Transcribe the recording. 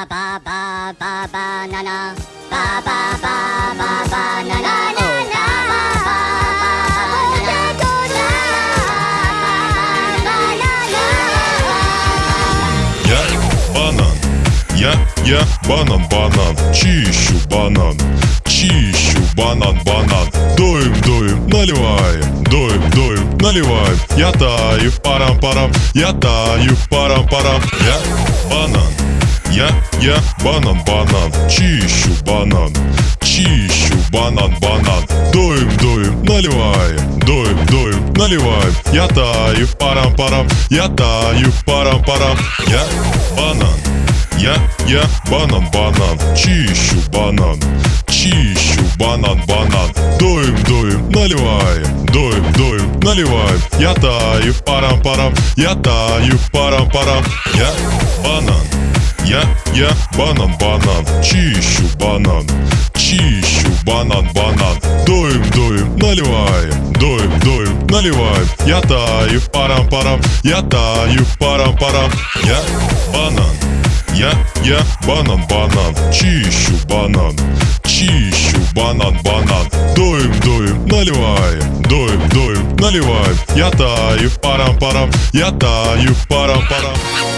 ba ba ba banana. Ba ba ba ba banana. Oh, ba ba ba banana. Я банан, чищу банан, банан. Дуем, наливаем, дуем, наливаем. Я таю, парам, я таю, парам. Я банан, чищу банан, банан. Дуем, наливаем, дуем, наливаем. Я таю, парам, я таю, парам. Я банан, чищу банан, банан. Дуем, наливаем, дуем, наливаем. Я таю, парам, я таю, парам. Я банан, чищу банан, банан. Дуем, наливаем, дуем, наливаем. Я таю, парам, я таю, парам. Я банан, чищу банан, банан. Дуем, наливаем, дуем, наливаем. Я таю, парам, я таю, парам.